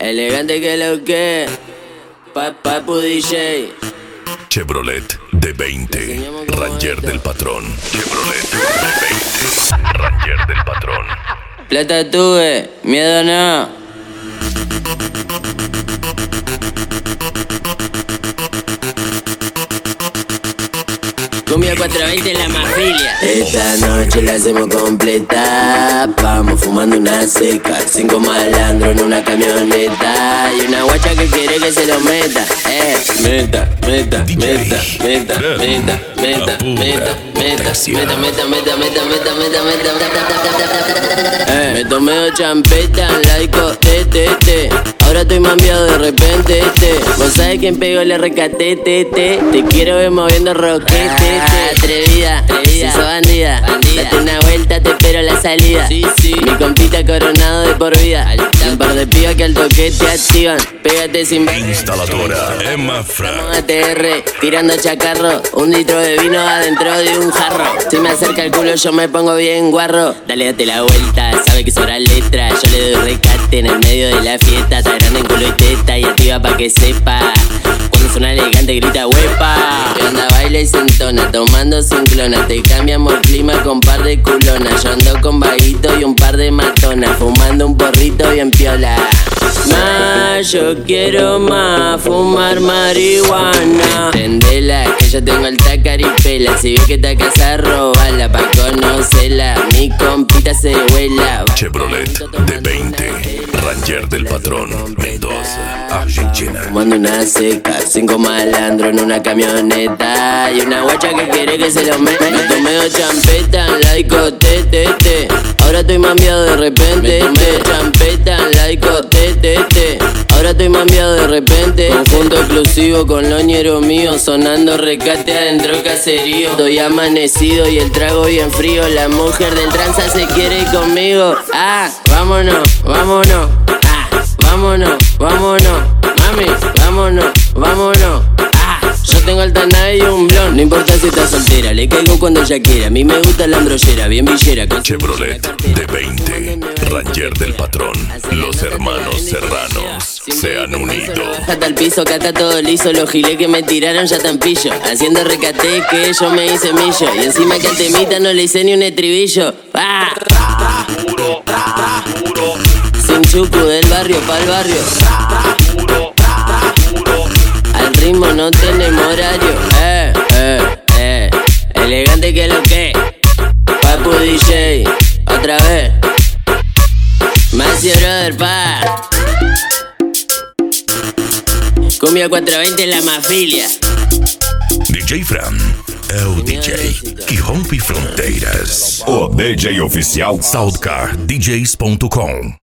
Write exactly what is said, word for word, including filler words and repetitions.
Elegante que lo que. Pa, Papu D J. Chevrolet D veinte, Ranger del patrón. Chevrolet D veinte, Ranger del patrón. Plata tuve, miedo no. Cumbia cuatrocientos veinte en la mafilia. Esta noche la hacemos completa. Vamos fumando una seca. Cinco malandros en una camioneta. Y una guacha que quiere que se lo meta. Eh, meta, meta, meta, meta, meta, meta, meta, meta, meta, meta, meta, meta, meta, meta, meta. Eh, me tomé dos champeta en la discoteca. Ahora estoy mambiado de repente, te. Vos sabés quién pegó el R K T, te, te. Te quiero ver moviendo roquete, te. Atrevida, atrevida, si sos bandida, bandida. Date una vuelta, te espero la salida. Sí, sí. Mi compita coronado de por vida. Un par de pibas que al toque te activan. Pégate sin ver. Instaladora Emma Frank. A T R, tirando chacarro. Un litro de vino adentro de un jarro. Si me acerca el culo yo me pongo bien guarro. Dale, date la vuelta, sabe que sobra letra. Yo le doy recate en el medio de la fiesta. Grande en culo y teta y activa pa' que sepa. Cuando suena elegante grita huepa. Que anda, baila y se entona, tomando sin clona. Te cambiamos clima con par de culonas. Yo ando con vaguito y un par de matonas. Fumando un porrito bien piola. Más, yo quiero más, fumar marihuana. Prendela, que yo tengo el tacaripela. Si ves que te casa, robala pa' conocerla. Mi compita se vuela. Chevrolet D veinte, Ranger del patrón, Mendoza, Argentina. Fumando una seca, cinco malandros en una camioneta. Y una guacha que quiere que se lo meta. Me tomé dos champeta en la discoteca. Ahora estoy mambiado de repente. Me tomé dos champeta en la discoteca. Ahora estoy mambiado de repente. Conjunto exclusivo con loñero mío. Sonando recate adentro caserío. Estoy amanecido y el trago bien frío. La mujer del tranza se quiere ir conmigo. Ah, vámonos, vámonos. Ah, vámonos, vámonos. Mami, vámonos, vámonos. Ah, yo tengo alta nave y un blon. No importa si estás soltera, le caigo cuando ella quiera. A mí me gusta la ambrollera, bien villera. Chevrolet D veinte, Ranger del patrón. Los hermanos serranos se han unido. Hasta el piso, acá está todo liso. Los giles que me tiraron ya tan pillo. Haciendo recate que yo me hice millo. Y encima que al temita no le hice ni un estribillo. ¡Ah! Sin chucu del barrio pa'l barrio. Al ritmo no tenemos horario. Eh, eh, eh. Elegante que lo que. Papu D J. Otra vez. Masi brother pa. Cumbia cuatrocientos veinte en la mafilia. D J Fran é o D J que rompe fronteiras. O D J oficial Soundcar D Js ponto com